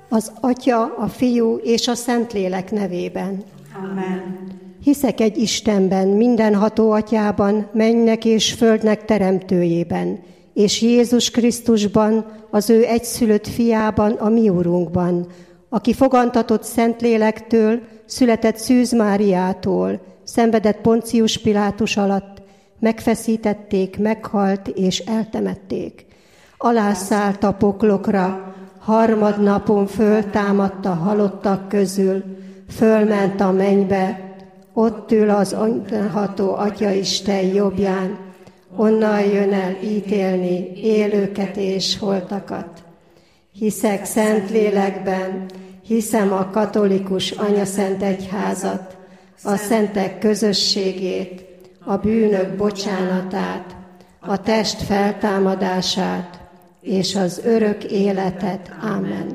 Az Atya, a Fiú és a Szentlélek nevében. Amen. Hiszek egy Istenben, mindenható Atyában, mennynek és földnek teremtőjében, és Jézus Krisztusban, az ő egyszülött fiában, a mi Urunkban, aki fogantatott Szentlélektől, született Szűz Máriától, szenvedett Poncius Pilátus alatt, megfeszítették, meghalt és eltemették. Alászállt a poklokra, harmadnapon föltámadt a halottak közül, fölment a mennybe, ott ül az mindenható Atya Isten jobbján, onnan jön el ítélni élőket és holtakat. Hiszek Szentlélekben, hiszem a katolikus anyaszent egyházat, a szentek közösségét, a bűnök bocsánatát, a test feltámadását és az örök életet. Ámen.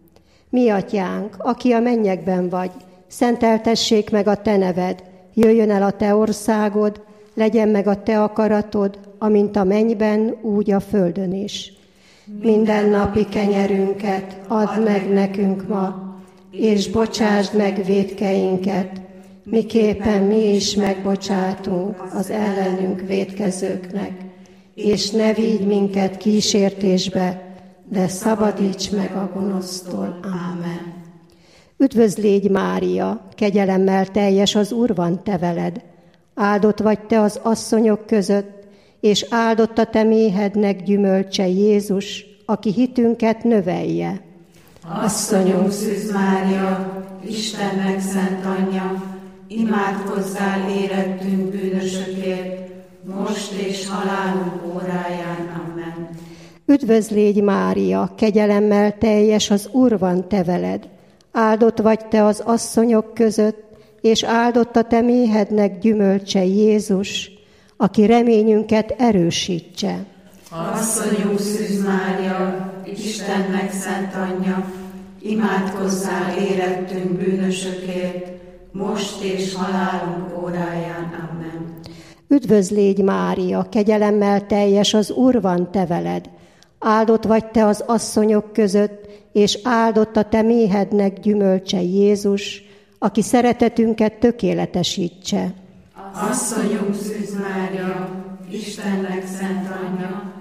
Mi Atyánk, aki a mennyekben vagy, szenteltessék meg a te neved, jöjjön el a te országod, legyen meg a te akaratod, amint a mennyben, úgy a földön is. Mindennapi kenyerünket add meg nekünk ma, és bocsásd meg vétkeinket, miképpen mi is megbocsátunk az ellenünk vétkezőknek, és ne vigy minket kísértésbe, de szabadíts meg a gonosztól. Ámen. Üdvözlégy Mária, kegyelemmel teljes, az Úr van te veled. Áldott vagy te az asszonyok között, és áldott a te méhednek gyümölcse Jézus, aki hitünket növelje. Asszonyunk Szűz Mária, Istennek szent anyja, imádkozzál érettünk bűnösökért, most és halálunk óráján. Amen. Üdvözlégy Mária, kegyelemmel teljes, az Úr van te veled. Áldott vagy te az asszonyok között, és áldott a te méhednek gyümölcse Jézus, aki reményünket erősítse. Asszonyunk Szűz Mária, Istennek szent anyja, imádkozzál érettünk bűnösökért, most és halálunk óráján. Amen. Üdvözlégy Mária, kegyelemmel teljes, az Úr van te veled. Áldott vagy te az asszonyok között, és áldott a te méhednek gyümölcse Jézus, aki szeretetünket tökéletesítse. Asszonyunk Szűz Mária, Istennek szent anyja,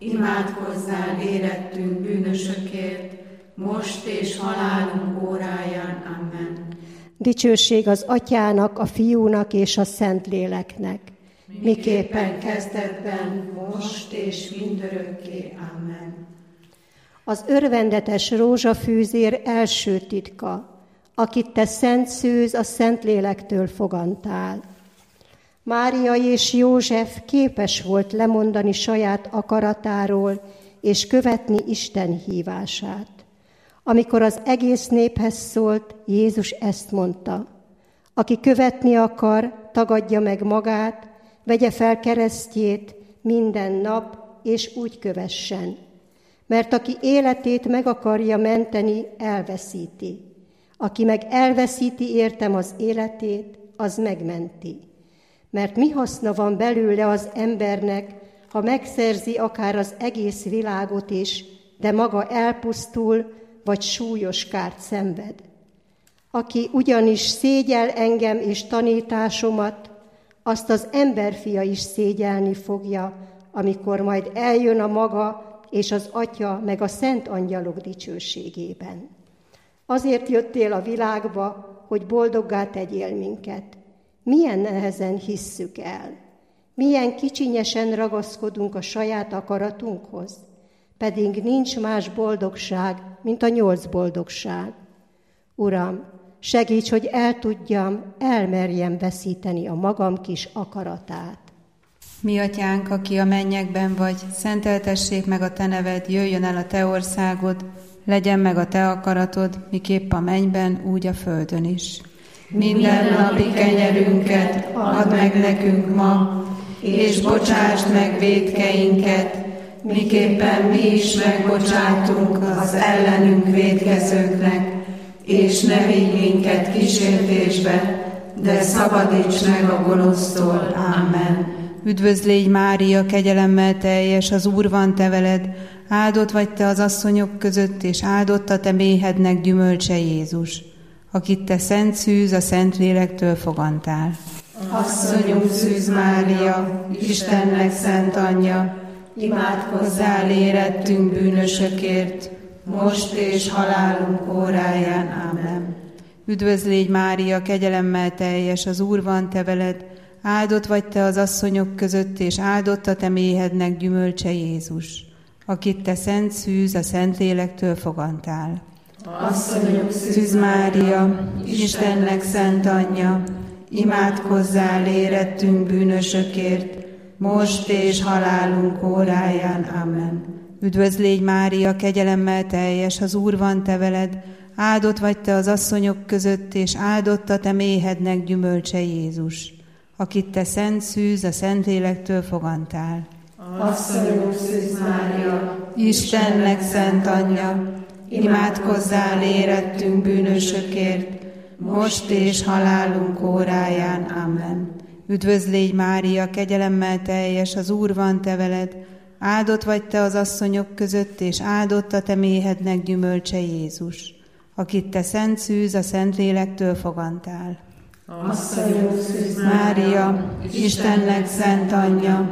imádkozzál érettünk bűnösökért, most és halálunk óráján. Amen. Dicsőség az Atyának, a Fiúnak és a Szentléleknek, miképpen kezdetben, most és mindörökké. Amen. Az örvendetes rózsafűzér első titka, akit te Szent Szűz a Szentlélektől fogantál. Mária és József képes volt lemondani saját akaratáról és követni Isten hívását. Amikor az egész néphez szólt, Jézus ezt mondta: aki követni akar, tagadja meg magát, vegye fel keresztjét minden nap, és úgy kövessen. Mert aki életét meg akarja menteni, elveszíti. Aki meg elveszíti értem az életét, az megmenti. Mert mi haszna van belőle az embernek, ha megszerzi akár az egész világot is, de maga elpusztul, vagy súlyos kárt szenved. Aki ugyanis szégyel engem és tanításomat, azt az emberfia is szégyelni fogja, amikor majd eljön a maga és az Atya meg a szent angyalok dicsőségében. Azért jöttél a világba, hogy boldoggá tegyél minket. Milyen nehezen hisszük el, milyen kicsinyesen ragaszkodunk a saját akaratunkhoz, pedig nincs más boldogság, mint a 8 boldogság. Uram, segíts, hogy elmerjem veszíteni a magam kis akaratát. Mi Atyánk, aki a mennyekben vagy, szenteltessék meg a te neved, jöjjön el a te országod, legyen meg a te akaratod, miképp a mennyben, úgy a földön is. Minden napi kenyerünket add meg nekünk ma, és bocsásd meg vétkeinket, miképpen mi is megbocsátunk az ellenünk vétkezőknek, és ne vigy minket kísértésbe, de szabadíts meg a gonosztól. Amen. Üdvözlégy Mária, kegyelemmel teljes, az Úr van te veled, áldott vagy te az asszonyok között, és áldott a te méhednek gyümölcse Jézus, akit te szent szűz a Szentlélektől fogantál. Asszonyunk Szűz Mária, Istennek szent anyja, imádkozzál érettünk bűnösökért, most és halálunk óráján. Amen. Üdvözlégy Mária, kegyelemmel teljes, az Úr van te veled, áldott vagy te az asszonyok között, és áldott a te méhednek gyümölcse Jézus, akit te szent szűz a Szentlélektől fogantál. Asszonyunk Szűz Mária, Istennek szent anyja, imádkozzál érettünk bűnösökért, most és halálunk óráján. Amen. Üdvözlégy Mária, kegyelemmel teljes, az Úr van te veled, áldott vagy te az asszonyok között, és áldott a te méhednek gyümölcse Jézus, akit te szent szűz a Szentlélektől fogantál. Asszonyunk Szűz Mária, Istennek szent anyja, imádkozzál érettünk bűnösökért, most és halálunk óráján. Amen. Üdvözlégy Mária, kegyelemmel teljes, az Úr van te veled, áldott vagy te az asszonyok között, és áldott a te méhednek gyümölcse Jézus, akit te szent szűz a Szentlélektől fogantál. Asszonyunk Szűz Mária, Istennek szent anyja,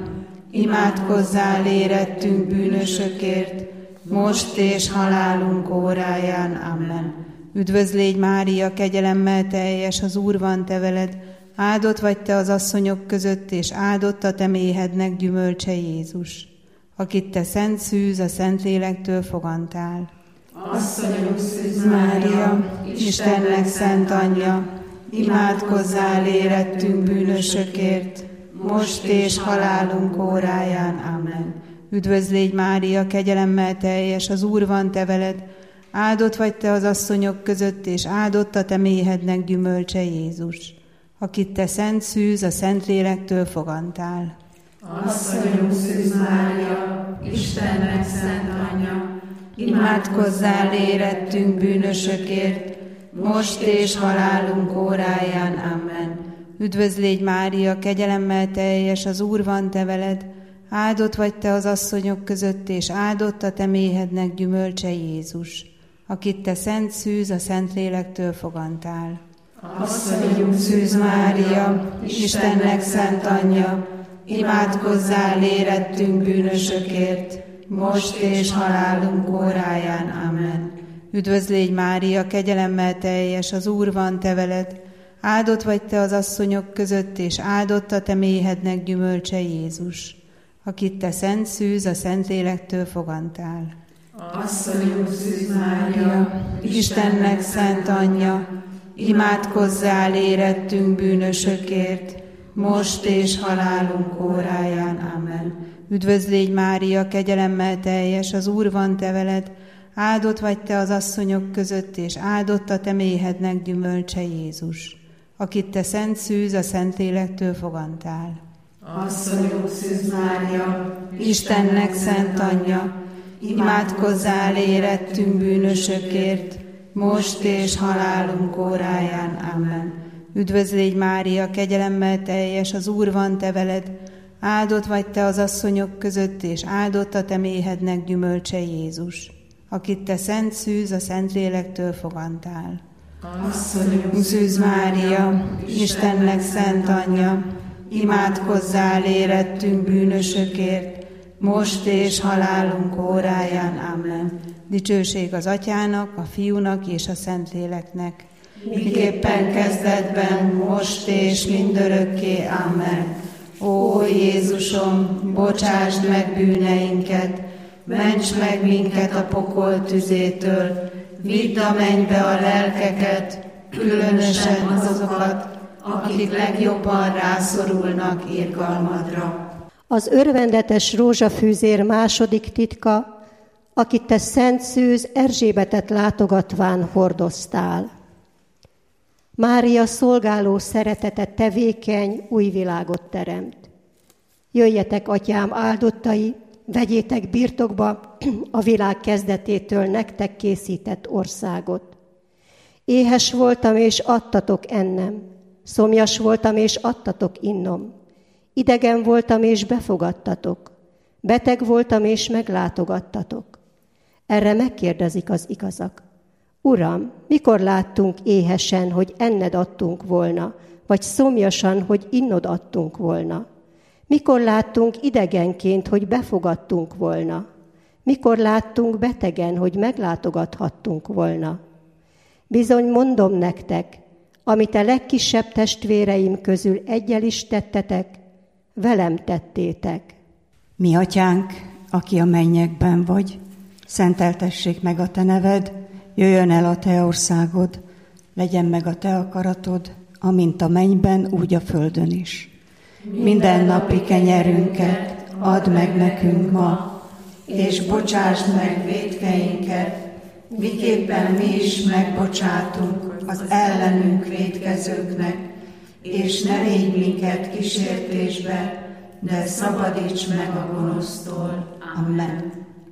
imádkozzál érettünk bűnösökért, most és halálunk óráján. Amen. Üdvözlégy Mária, kegyelemmel teljes, az Úr van te veled, áldott vagy te az asszonyok között, és áldott a te méhednek gyümölcse Jézus, akit te szent szűz a Szentlélektől fogantál. Asszonyunk Szűz Mária, Istennek szent anyja, imádkozzál érettünk bűnösökért, most és halálunk óráján. Amen. Üdvözlégy Mária, kegyelemmel teljes, az Úr van te veled, áldott vagy te az asszonyok között, és áldott a te méhednek gyümölcse Jézus, akit te szent szűz a Szentlélektől fogantál. Asszonyunk Szűz Mária, Istennek szent anyja, imádkozzál érettünk bűnösökért, most és halálunk óráján. Amen. Üdvözlégy Mária, kegyelemmel teljes, az Úr van te veled, áldott vagy te az asszonyok között, és áldott a te méhednek gyümölcse Jézus, akit te szent szűz a Szentlélektől fogantál. Asszonyunk Szűz Mária, Istennek szent anyja, imádkozzál érettünk bűnösökért, most és halálunk óráján. Amen. Üdvözlégy Mária, kegyelemmel teljes, az Úr van te veled, áldott vagy te az asszonyok között, és áldott a te méhednek gyümölcse Jézus, akit te szent szűz a Szentlélektől fogantál. Asszonyunk Szűz Mária, Istennek szent anyja, imádkozzál érettünk bűnösökért, most és halálunk óráján. Amen. Üdvözlégy Mária, kegyelemmel teljes, az Úr van te veled, áldott vagy te az asszonyok között, és áldott a te méhednek gyümölcse Jézus, akit te szent szűz a Szentlélektől fogantál. Asszonyunk Szűz Mária, Istennek szent anyja, imádkozzál érettünk bűnösökért, most és halálunk óráján. Amen. Üdvözlégy Mária, kegyelemmel teljes, az Úr van te veled, áldott vagy te az asszonyok között, és áldott a te méhednek gyümölcse Jézus, akit te szent szűz a Szentlélektől fogantál. Asszonyunk Szűz Mária, Istennek szent anyja, imádkozzál érettünk bűnösökért, most és halálunk óráján. Amen. Dicsőség az Atyának, a Fiúnak és a Szentléleknek, miképpen kezdetben, most és mindörökké. Amen. Ó Jézusom, bocsásd meg bűneinket, ments meg minket a pokol tüzétől, vidd a mennybe a lelkeket, különösen azokat, akik legjobban rászorulnak irgalmadra. Az örvendetes rózsafűzér második titka, akit te szent szűz Erzsébetet látogatván hordoztál. Mária szolgáló szeretete tevékeny, új világot teremt. Jöjjetek, atyám áldottai, vegyétek birtokba a világ kezdetétől nektek készített országot. Éhes voltam, és adtatok ennem, szomjas voltam, és adtatok innom. Idegen voltam, és befogadtatok. Beteg voltam, és meglátogattatok. Erre megkérdezik az igazak. Uram, mikor láttunk éhesen, hogy enned adtunk volna, vagy szomjasan, hogy innod adtunk volna? Mikor láttunk idegenként, hogy befogadtunk volna? Mikor láttunk betegen, hogy meglátogathattunk volna? Bizony mondom nektek, amit a legkisebb testvéreim közül eggyel is tettetek, velem tettétek. Mi atyánk, aki a mennyekben vagy, szenteltessék meg a te neved, jöjjön el a te országod, legyen meg a te akaratod, amint a mennyben, úgy a földön is. Minden napi kenyerünket add meg nekünk ma, és bocsásd meg vétkeinket, miképpen mi is megbocsátunk az ellenünk vétkezőknek, és ne védj minket kísértésbe, de szabadíts meg a gonosztól. Amen.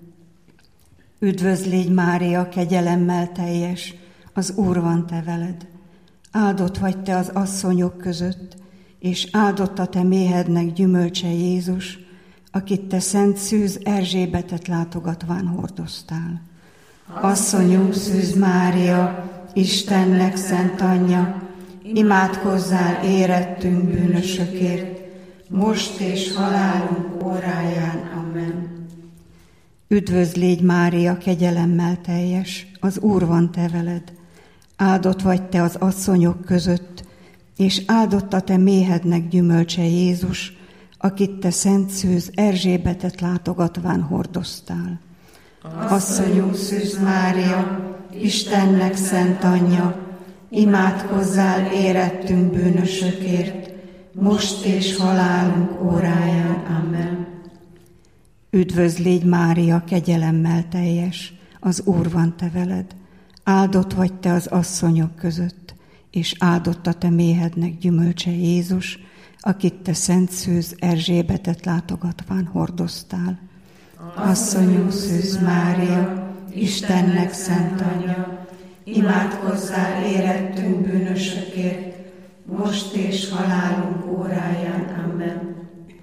Üdvözl légy, Mária, kegyelemmel teljes, az Úr van te veled. Áldott vagy te az asszonyok között, és áldott a te méhednek gyümölcse Jézus, akit te szent szűz Erzsébetet látogatván hordoztál. Asszonyunk Szűz Mária, Istennek szent anyja, imádkozzál érettünk bűnösökért, most és halálunk óráján. Amen. Üdvözl légy, Mária, kegyelemmel teljes, az Úr van te veled. Áldott vagy te az asszonyok között, és áldott a te méhednek gyümölcse Jézus, akit te szent szűz Erzsébetet látogatván hordoztál. Asszonyunk Szűz Mária, Istennek szent anyja, imádkozzál érettünk bűnösökért, most és halálunk óráján. Amen. Üdvözl légy, Mária, kegyelemmel teljes, az Úr van te veled. Áldott vagy te az asszonyok között, és áldott a te méhednek gyümölcse Jézus, akit te szent szűz Erzsébetet látogatván hordoztál. Asszonyunk Szűz Mária, Istennek szent anyja, imádkozzál érettünk bűnösökért, most és halálunk óráján. Amen.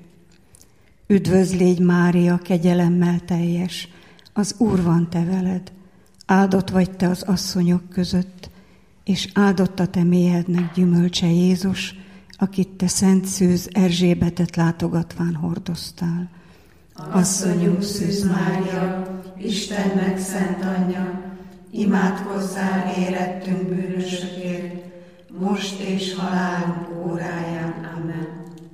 Üdvözl légy, Mária, kegyelemmel teljes, az Úr van te veled. Áldott vagy te az asszonyok között, és áldott a te méhednek gyümölcse Jézus, akit te szent szűz Erzsébetet látogatván hordoztál. Asszonyunk Szűz Mária, Istennek szent anyja, imádkozzál érettünk bűnösökért, most és halálunk óráján. Amen.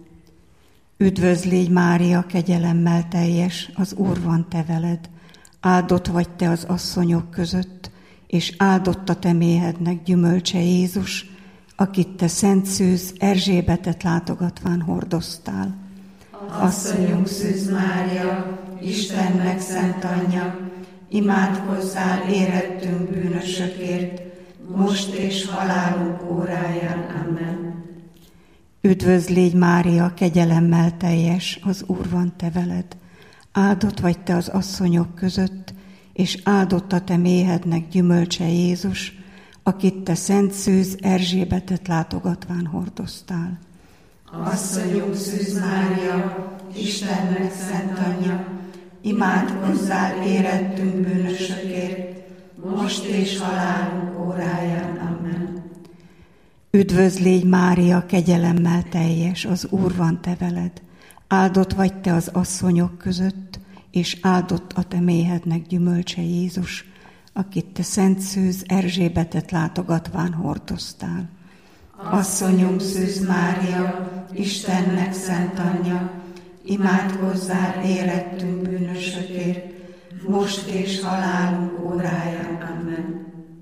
Üdvözl légy, Mária, kegyelemmel teljes, az Úr van te veled. Áldott vagy te az asszonyok között, és áldott a te méhednek gyümölcse Jézus, akit te szent szűz Erzsébetet látogatván hordoztál. Asszonyunk Szűz Mária, Istennek szent anyja, imádkozzál érettünk bűnösökért, most és halálunk óráján. Amen. Üdvözl légy, Mária, kegyelemmel teljes, az Úr van te veled. Áldott vagy te az asszonyok között, és áldott a te méhednek gyümölcse Jézus, akit te szent szűz Erzsébetet látogatván hordoztál. Asszonyunk Szűz Mária, Istennek szent anyja, imádkozzál érettünk bűnösökért, most és halálunk óráján. Amen. Üdvözl légy, Mária, kegyelemmel teljes, az Úr van te veled. Áldott vagy te az asszonyok között, és áldott a te méhednek gyümölcse Jézus, akit te szent szűz Erzsébetet látogatván hordoztál. Asszonyunk Szűz Mária, Istennek szent anyja, imádkozzál érettünk bűnösökért, most és halálunk óráján. Amen.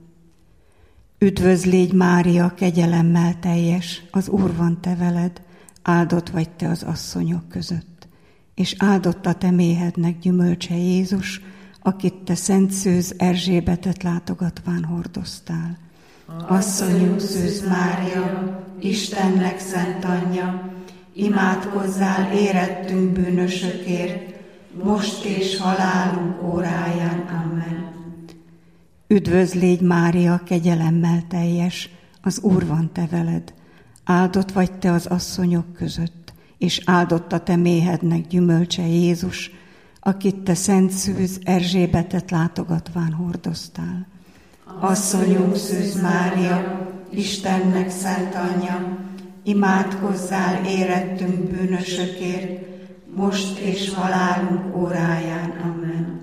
Üdvözl légy, Mária, kegyelemmel teljes, az Úr van te veled. Áldott vagy te az asszonyok között, és áldott a te méhednek gyümölcse Jézus, akit te szent szűz Erzsébetet látogatván hordoztál. Asszonyunk Szűz Mária, Istennek szent anyja, imádkozzál érettünk bűnösökért, most és halálunk óráján. Amen. Üdvözl légy, Mária, kegyelemmel teljes, az Úr van te veled. Áldott vagy te az asszonyok között, és áldott a te méhednek gyümölcse Jézus, akit te szent szűz Erzsébetet látogatván hordoztál. Asszonyunk Szűz Mária, Istennek szent anyja, imádkozzál érettünk bűnösökért, most és halálunk óráján. Amen.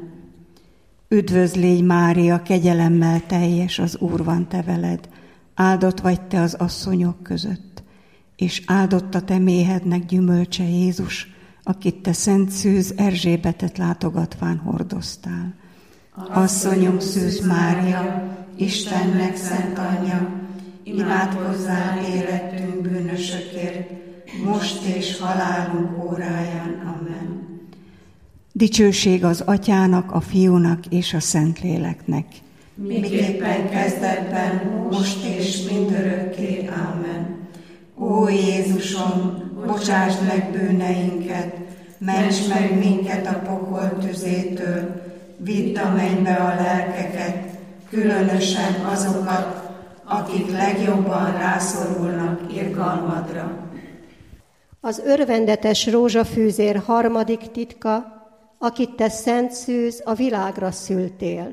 Üdvözl légy, Mária, kegyelemmel teljes, az Úr van te veled, áldott vagy te az asszonyok között, és áldott a te méhednek gyümölcse Jézus, akit te szent szűz Erzsébetet látogatván hordoztál. Asszonyunk Szűz Mária, Istennek szent anyja, imádkozzál érettünk bűnösökért, most és halálunk óráján. Amen. Dicsőség az Atyának, a Fiúnak és a Szentléleknek. Miképpen kezdetben, most és mindörökké. Amen. Ó Jézusom, bocsásd meg bűneinket, ments meg minket a pokol tüzétől, vidd a mennybe a lelkeket, különösen azokat, akik legjobban rászorulnak irgalmadra. Az örvendetes rózsafűzér harmadik titka, akit te szent szűz, a világra szültél.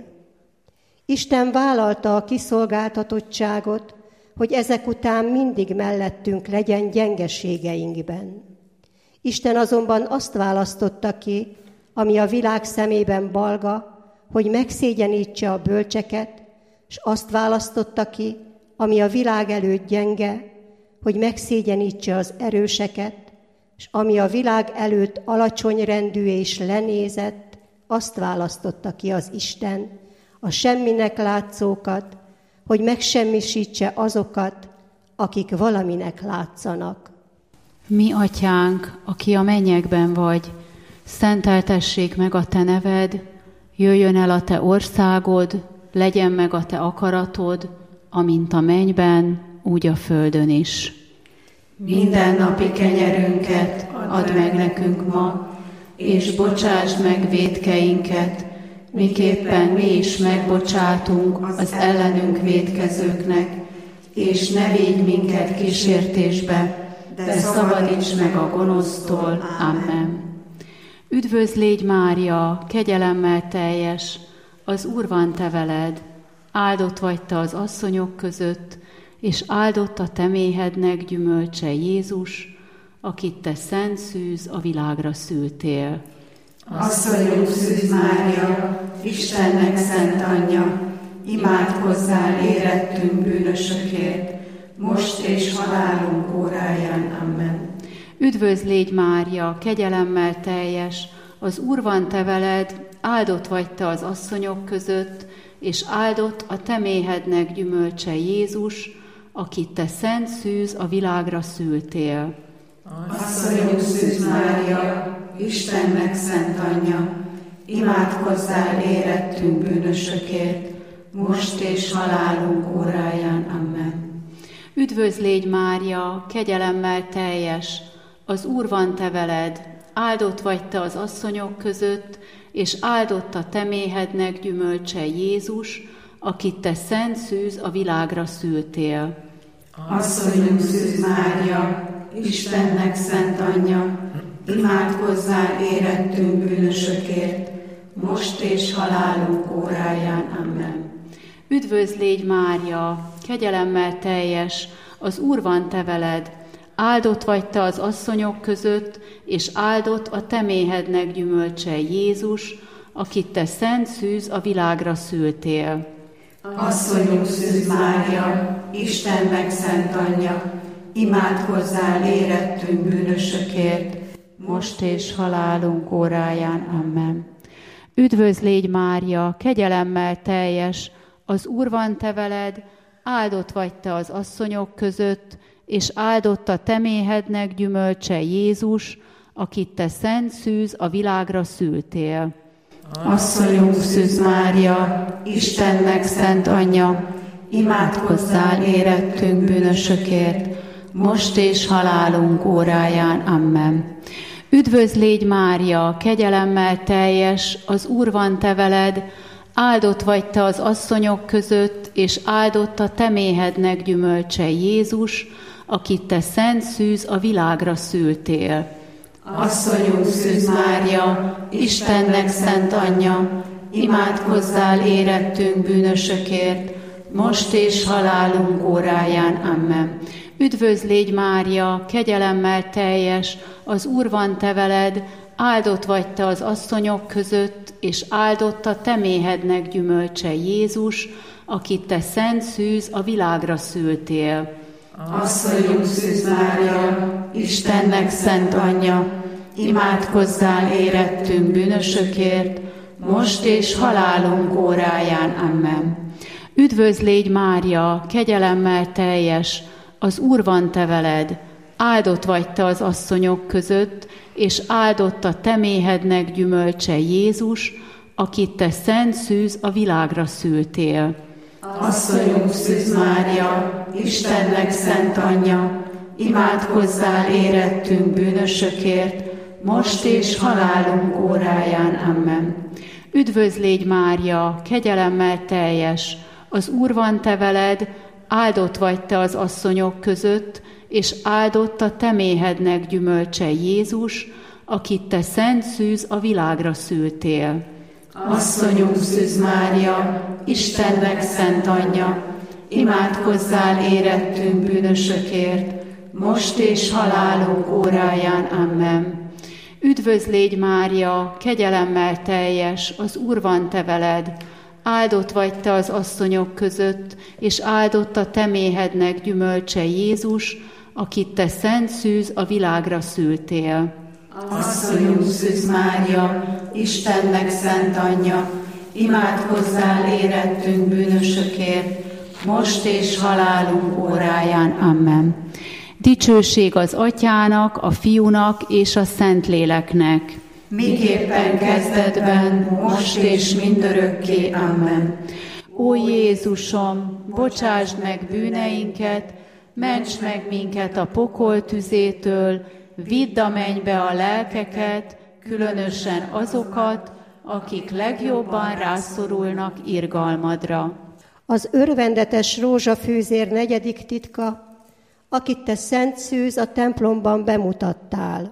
Isten vállalta a kiszolgáltatottságot, hogy ezek után mindig mellettünk legyen gyengeségeinkben. Isten azonban azt választotta ki, ami a világ szemében balga, hogy megszégyenítse a bölcseket, és azt választotta ki, ami a világ előtt gyenge, hogy megszégyenítse az erőseket, és ami a világ előtt alacsony rendű és lenézett, azt választotta ki az Isten, a semminek látszókat, hogy megsemmisítse azokat, akik valaminek látszanak. Mi atyánk, aki a mennyekben vagy, szenteltessék meg a te neved, jöjjön el a te országod, legyen meg a te akaratod, amint a mennyben, úgy a földön is. Mindennapi kenyerünket add meg nekünk ma, és bocsásd meg vétkeinket, miképpen mi is megbocsátunk az ellenünk vétkezőknek, és ne védj minket kísértésbe, de szabadíts meg a gonosztól. Amen. Üdvözl légy, Mária, kegyelemmel teljes, az Úr van te veled, áldott vagy te az asszonyok között, és áldott a te méhednek gyümölcse Jézus, akit te szent szűz a világra szültél. Asszonyunk Szűz Mária, Istennek szent anyja, imádkozzál érettünk bűnösökért, most és halálunk óráján. Amen. Üdvözl légy, Mária, kegyelemmel teljes, az Úr van te veled, áldott vagy te az asszonyok között, és áldott a te méhednek gyümölcse Jézus, akit te szent szűz a világra szültél. Asszonyunk Szűz Mária, Istennek szent anyja, imádkozzál érettünk bűnösökért, most és halálunk óráján. Amen. Üdvözl légy, Mária, kegyelemmel teljes, az Úr van te veled, áldott vagy te az asszonyok között, és áldott a te méhednek gyümölcse Jézus, akit te szent szűz a világra szültél. Asszonyunk Szűz Mária, Istennek szent anyja, imádkozzál érettünk bűnösökért, most és halálunk óráján. Amen. Üdvözl légy, Mária, kegyelemmel teljes, az Úr van te veled, áldott vagy te az asszonyok között, és áldott a te méhednek gyümölcse Jézus, akit te szent szűz a világra szültél. Asszonyunk Szűz Mária, Istennek szent anyja, imádkozzál érettünk bűnösökért, most és halálunk óráján. Amen. Üdvözl légy, Mária, kegyelemmel teljes, az Úr van te veled, áldott vagy te az asszonyok között, és áldott a te méhednek gyümölcse Jézus, akit te szent szűz a világra szültél. Asszonyunk Szűz Mária, Istennek szent anyja, imádkozzál érettünk bűnösökért, most és halálunk óráján. Amen. Üdvözl légy, Mária, kegyelemmel teljes, az Úr van te veled, áldott vagy te az asszonyok között, és áldott a te méhednek gyümölcse Jézus, akit te szent szűz a világra szültél. Asszonyunk Szűz Mária, Istennek szent anyja, imádkozzál érettünk bűnösökért, most és halálunk óráján. Amen. Üdvözl légy Mária, kegyelemmel teljes, az Úr van te veled, áldott vagy te az asszonyok között, és áldott a te méhednek gyümölcse Jézus, akit te szent szűz a világra szültél. Asszonyunk Szűz Mária, Istennek szent anyja, imádkozzál érettünk bűnösökért, most és halálunk óráján. Amen. Üdvözl légy Mária, kegyelemmel teljes, az Úr van te veled, áldott vagy te az asszonyok között, és áldott a te méhednek gyümölcse Jézus, akit te szent szűz a világra szültél. Asszonyunk Szűz Mária, Istennek szent anyja, imádkozzál érettünk bűnösökért, most és halálunk óráján. Amen. Üdvözl légy Mária, kegyelemmel teljes, az Úr van te veled, áldott vagy te az asszonyok között, és áldott a te méhednek gyümölcse Jézus, akit te szent szűz a világra szültél. Asszonyunk Szűz Mária, Istennek szent anyja, imádkozzál érettünk bűnösökért, most és halálunk óráján. Amen. Üdvözl légy Mária, kegyelemmel teljes, az Úr van te veled, áldott vagy te az asszonyok között, és áldott a te méhednek gyümölcse Jézus, akit te szent szűz a világra szültél. Asszonyunk Szűz Mária, Istennek szent anyja, imádkozzál érettünk bűnösökért, most és halálunk óráján. Amen. Dicsőség az Atyának, a Fiúnak és a Szentléleknek. Miképpen kezdetben, most és mindörökké. Amen. Ó Jézusom, bocsásd meg bűneinket, ments meg minket a pokol tüzétől, vidd a mennybe a lelkeket, különösen azokat, akik legjobban rászorulnak irgalmadra. Az örvendetes rózsafűzér 4. titka, akit te szent szűz a templomban bemutattál.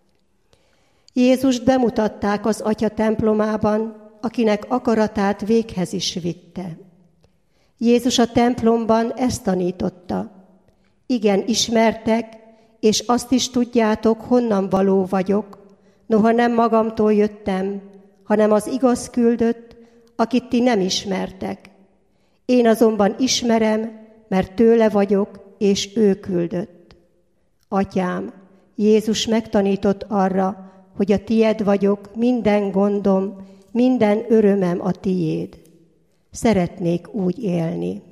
Jézust bemutatták az Atya templomában, akinek akaratát véghez is vitte. Jézus a templomban ezt tanította. Igen, ismertek, és azt is tudjátok, honnan való vagyok, noha nem magamtól jöttem, hanem az igaz küldött, akit ti nem ismertek. Én azonban ismerem, mert tőle vagyok, és ő küldött. Atyám, Jézus megtanított arra, hogy a tied vagyok, minden gondom, minden örömem a tiéd. Szeretnék úgy élni.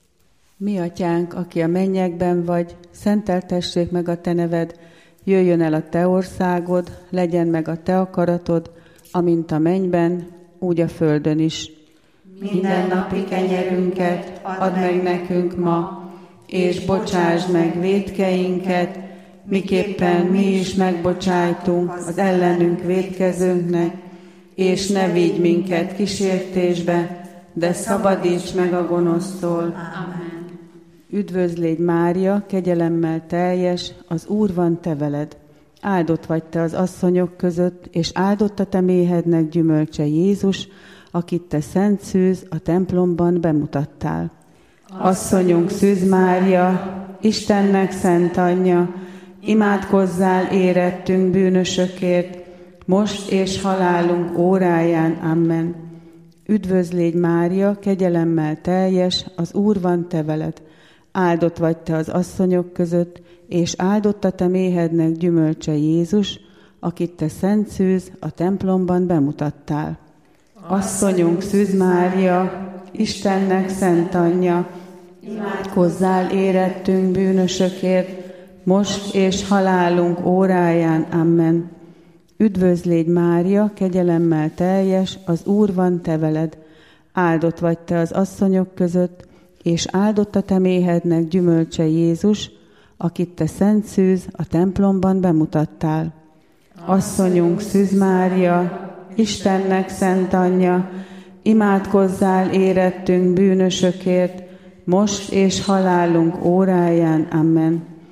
Mi atyánk, aki a mennyekben vagy, szenteltessék meg a te neved, jöjjön el a te országod, legyen meg a te akaratod, amint a mennyben, úgy a földön is. Mindennapi kenyerünket add meg nekünk ma, és bocsásd meg vétkeinket, miképpen mi is megbocsájtunk az ellenünk vétkezőnknek, és ne vigy minket kísértésbe, de szabadíts meg a gonosztól. Amen. Üdvözl légy Mária, kegyelemmel teljes, az Úr van te veled. Áldott vagy te az asszonyok között, és áldott a te méhednek gyümölcse Jézus, akit te szent szűz a templomban bemutattál. Asszonyunk Szűz Mária, Istennek szent anyja, imádkozzál érettünk bűnösökért, most és halálunk óráján. Amen. Üdvözl légy Mária, kegyelemmel teljes, az Úr van te veled. Áldott vagy te az asszonyok között, és áldott a te méhednek gyümölcse Jézus, akit te szent szűz a templomban bemutattál. Asszonyunk Szűz Mária, Istennek szent anyja, imádkozzál érettünk bűnösökért, most és halálunk óráján. Amen. Üdvözl légy Mária, kegyelemmel teljes, az Úr van te veled. Áldott vagy te az asszonyok között, és áldott a te méhednek gyümölcse Jézus, akit te szent szűz a templomban bemutattál. Asszonyunk Szűz Mária, Istennek szent anyja, imádkozzál érettünk bűnösökért, most és halálunk óráján. Amen.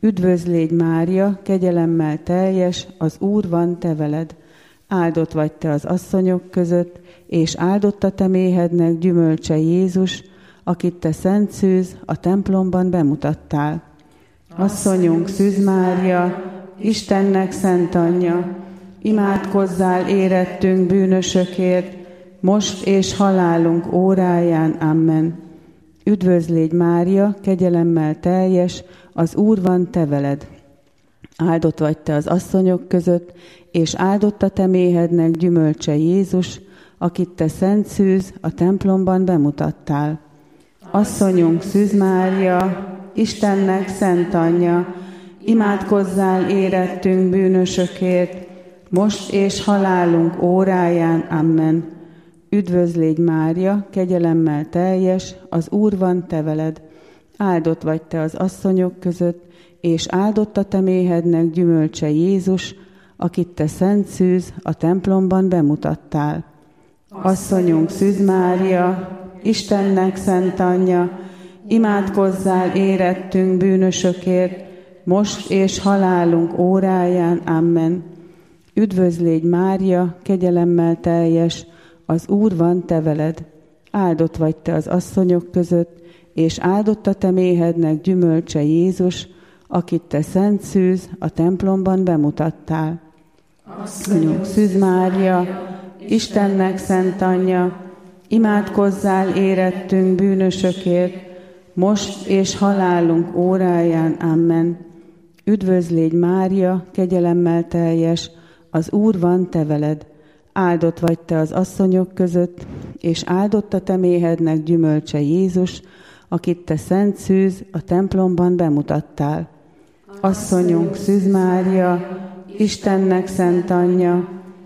Üdvözl légy Mária, kegyelemmel teljes, az Úr van te veled. Áldott vagy te az asszonyok között, és áldott a te méhednek gyümölcse Jézus, akit te szent szűz a templomban bemutattál. Asszonyunk Szűz Mária, Istennek szent anyja, imádkozzál érettünk bűnösökért, most és halálunk óráján. Amen. Üdvözl légy Mária, kegyelemmel teljes, az Úr van te veled. Áldott vagy te az asszonyok között, és áldott a te méhednek gyümölcse Jézus, akit te szent szűz a templomban bemutattál. Asszonyunk Szűz Mária, Istennek szent anyja, imádkozzál érettünk bűnösökért, most és halálunk óráján. Amen. Üdvözl légy Mária, kegyelemmel teljes, az Úr van te veled. Áldott vagy te az asszonyok között, és áldott a te méhednek gyümölcse Jézus, akit te szent szűz a templomban bemutattál. Asszonyunk Szűz Mária, Istennek szent anyja, imádkozzál érettünk bűnösökért, most és halálunk óráján. Amen. Üdvözl légy Mária, kegyelemmel teljes, az Úr van te veled. Áldott vagy te az asszonyok között, és áldott a te méhednek gyümölcse Jézus, akit te szent szűz a templomban bemutattál. Asszonyunk Szűz Mária, Istennek szent anyja, imádkozzál érettünk bűnösökért, most és halálunk óráján. Amen. Üdvözl légy Mária, kegyelemmel teljes, az Úr van te veled. Áldott vagy te az asszonyok között, és áldott a te méhednek gyümölcse Jézus, akit te szent szűz a templomban bemutattál. Asszonyunk Szűz Mária, Istennek szent anyja,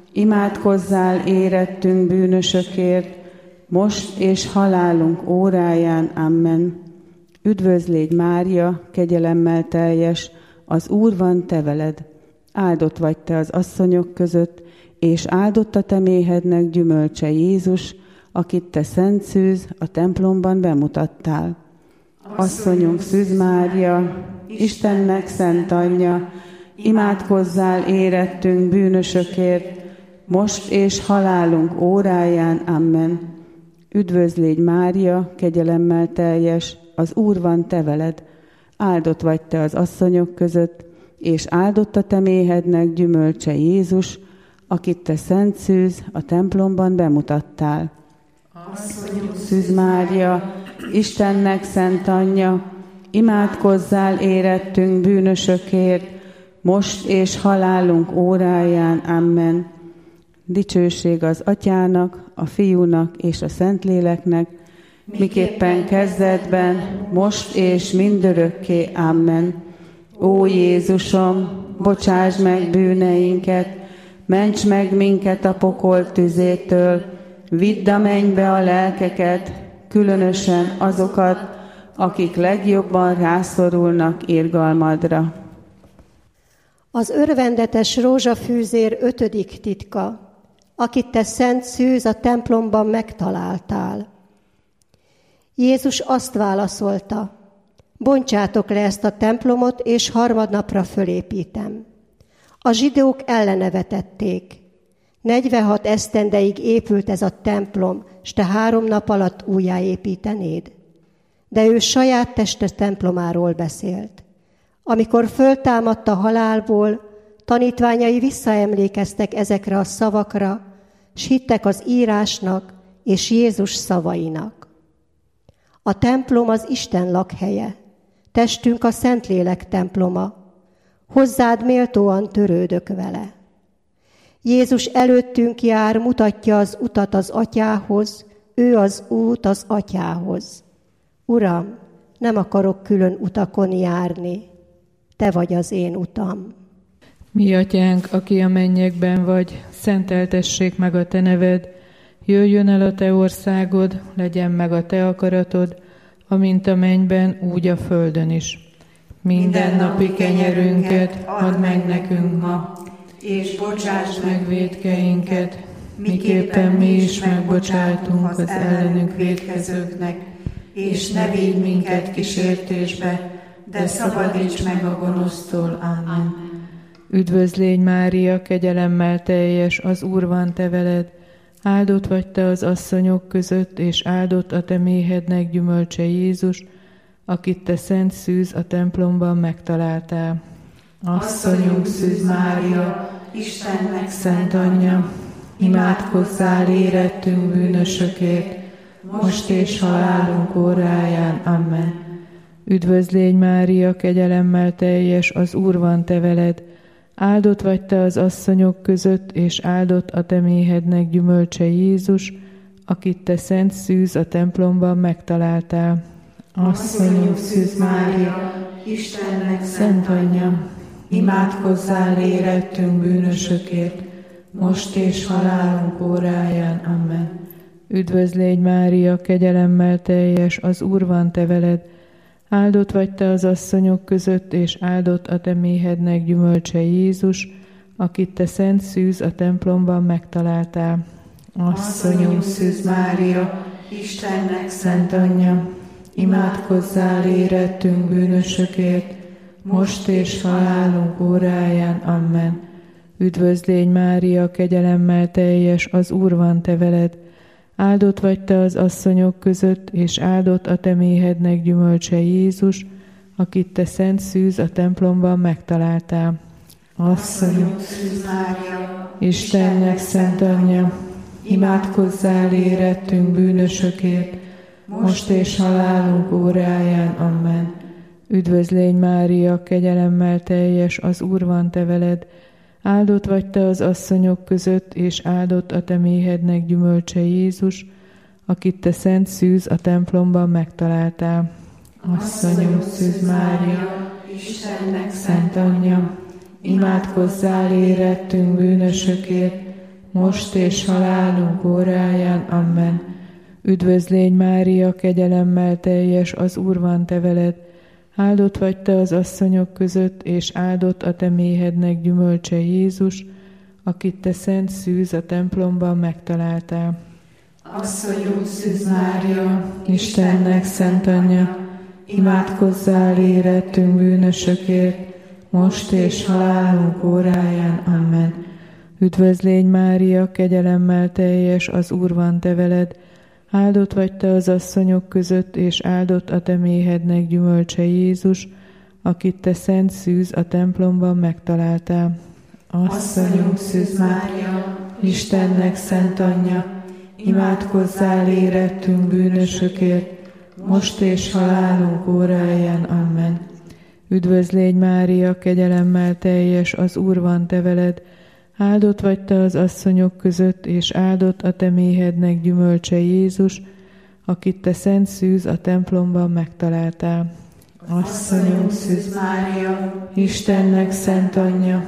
imádkozzál érettünk bűnösökért, most és halálunk óráján. Amen. Üdvözl légy Mária, kegyelemmel teljes, az Úr van te veled. Áldott vagy te az asszonyok között, és áldott a te méhednek gyümölcse Jézus, akit te szent szűz a templomban bemutattál. Asszonyunk Szűz Mária, Istennek szent anyja, imádkozzál érettünk bűnösökért, most és halálunk óráján. Amen. Üdvözl légy Mária, kegyelemmel teljes, az Úr van te veled. Áldott vagy te az asszonyok között, és áldott a te méhednek gyümölcse Jézus, akit te szent szűz a templomban bemutattál. Szűz Mária, Istennek szent anyja, imádkozzál érettünk bűnösökért, most és halálunk óráján. Amen. Dicsőség az Atyának, a Fiúnak és a Szentléleknek, miképpen kezdetben, most és mindörökké. Amen. Ó Jézusom, bocsáss meg bűneinket, ments meg minket a pokol tüzétől, vidd a mennybe a lelkeket, különösen azokat, akik legjobban rászorulnak irgalmadra. Az örvendetes rózsafűzér 5. titka, akit te szent szűz a templomban megtaláltál. Jézus azt válaszolta, bontsátok le ezt a templomot, és harmadnapra fölépítem. A zsidók ellenevetették. 46 esztendeig épült ez a templom, s te 3 nap alatt újjáépítenéd. De ő saját teste templomáról beszélt. Amikor föltámadt a halálból, tanítványai visszaemlékeztek ezekre a szavakra, s hittek az írásnak és Jézus szavainak. A templom az Isten lakhelye, testünk a Szentlélek temploma, hozzád méltóan törődök vele. Jézus előttünk jár, mutatja az utat az Atyához, ő az út az Atyához. Uram, nem akarok külön utakon járni, te vagy az én utam. Mi Atyánk, aki a mennyekben vagy, szenteltessék meg a te neved, jöjjön el a te országod, legyen meg a te akaratod, amint a mennyben, úgy a földön is. Mindennapi kenyerünket add meg nekünk ma, és bocsáss meg vétkeinket, miképpen mi is megbocsájtunk az ellenünk vétkezőknek, és ne vigy minket kísértésbe, de szabadíts meg a gonosztól. Amen. Üdvözlégy Mária, kegyelemmel teljes, az Úr van te veled, áldott vagy te az asszonyok között, és áldott a te méhednek gyümölcse Jézus, akit te szent szűz a templomban megtaláltál. Asszonyunk Szűz Mária, Istennek Szent Anyja, imádkozzál érettünk bűnösökért, most és halálunk óráján. Amen. Üdvözlégy Mária, kegyelemmel teljes, az Úr van te veled, áldott vagy te az asszonyok között, és áldott a te méhednek gyümölcse Jézus, akit te szent szűz a templomban megtaláltál. Asszonyunk Szűz Mária, Istennek Szent Anyja, imádkozzál érettünk bűnösökért, most és halálunk óráján. Amen. Üdvözlégy Mária, kegyelemmel teljes, az Úr van te veled, áldott vagy te az asszonyok között, és áldott a te méhednek gyümölcse Jézus, akit te szent szűz a templomban megtaláltál. Asszonyunk Szűz Mária, Istennek Szent Anyja, imádkozzál érettünk bűnösökért, most és halálunk óráján. Amen. Üdvözlégy Mária, kegyelemmel teljes, az Úr van te veled, áldott vagy te az asszonyok között, és áldott a te méhednek gyümölcse Jézus, akit te szent szűz a templomban megtaláltál. Asszonyunk Szűz Mária, Istennek Szent Anyja, imádkozzál érettünk bűnösökért, most és halálunk óráján. Amen. Üdvözlégy Mária, kegyelemmel teljes, az Úr van te veled, áldott vagy te az asszonyok között, és áldott a te méhednek gyümölcse Jézus, akit te szent szűz a templomban megtaláltál. Asszonyunk Szűz Mária, Istennek Szent Anyja, imádkozzál érettünk bűnösökért, most és halálunk óráján. Amen. Üdvözlégy Mária, kegyelemmel teljes, az Úr van te veled, áldott vagy te az asszonyok között, és áldott a te méhednek gyümölcse Jézus, akit te szent szűz a templomban megtaláltál. Asszonyunk Szűz Mária, Istennek Szent Anyja, imádkozzál érettünk bűnösökért, most és halálunk óráján. Amen. Üdvözlégy Mária, kegyelemmel teljes, az Úr van te veled, áldott vagy te az asszonyok között, és áldott a te méhednek gyümölcse Jézus, akit te szent szűz a templomban megtaláltál. Asszonyunk Szűz Mária, Istennek Szent Anyja, imádkozzál érettünk bűnösökért, most és halálunk óráján. Amen. Üdvözlégy Mária, kegyelemmel teljes, az Úr van te veled, áldott vagy te az asszonyok között, és áldott a te méhednek gyümölcse Jézus, akit te szent szűz a templomban megtaláltál. Asszonyunk Szűz Mária, Istennek Szent Anyja,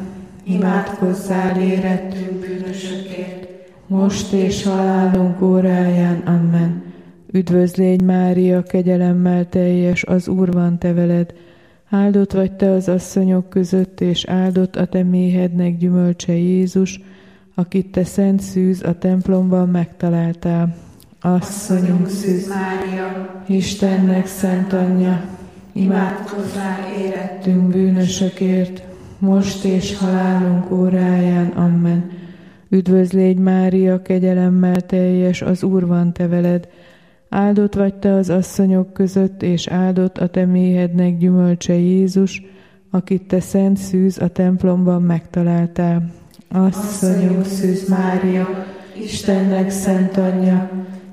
imádkozzál érettünk bűnösökért, most és halálunk óráján. Amen. Üdvözlégy Mária, kegyelemmel teljes, az Úr van te veled, áldott vagy te az asszonyok között, és áldott a te méhednek gyümölcse Jézus, akit te szent szűz a templomban megtaláltál. Asszonyunk Szűz Mária, Istennek Szent Anyja, imádkozzál érettünk bűnösökért, most és halálunk óráján. Amen. Üdvözlégy Mária, kegyelemmel teljes, az Úr van te veled, áldott vagy te az asszonyok között, és áldott a te méhednek gyümölcse Jézus, akit te szent szűz a templomban megtaláltál. Asszonyunk Szűz Mária, Istennek Szent Anyja,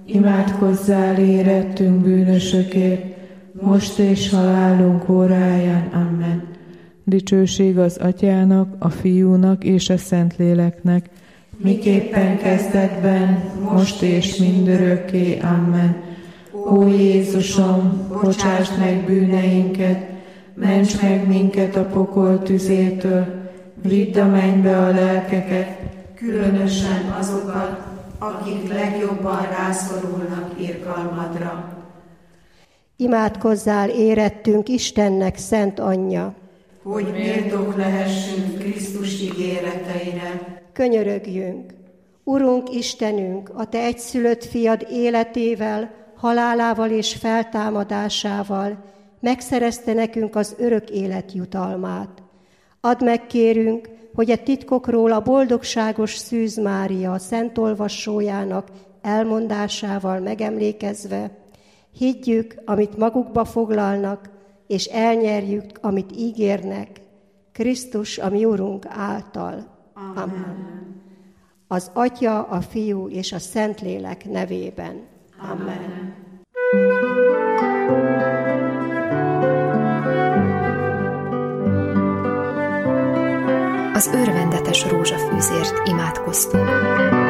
imádkozzál érettünk bűnösökért, most és halálunk óráján. Amen. Dicsőség az Atyának, a Fiúnak és a Szentléleknek, miképpen kezdetben, most és mindörökké. Amen. Ó Jézusom, bocsásd meg bűneinket, ments meg minket a pokol tüzétől, vidd a mennybe a lelkeket, különösen azokat, akik legjobban rászorulnak irgalmadra. Imádkozzál érettünk Istennek Szent Anyja, hogy méltók lehessünk Krisztus ígéreteire. Könyörögjünk! Urunk Istenünk, a te egyszülött fiad életével, halálával és feltámadásával megszerezte nekünk az örök élet jutalmát. Add meg, kérünk, hogy a titkokról a boldogságos Szűz Mária szent olvasójának elmondásával megemlékezve, higgyük, amit magukba foglalnak, és elnyerjük, amit ígérnek, Krisztus, a mi Urunk által. Amen. Az Atya, a Fiú és a Szentlélek nevében. Amen. Az örvendetes rózsafűzért imádkoztunk.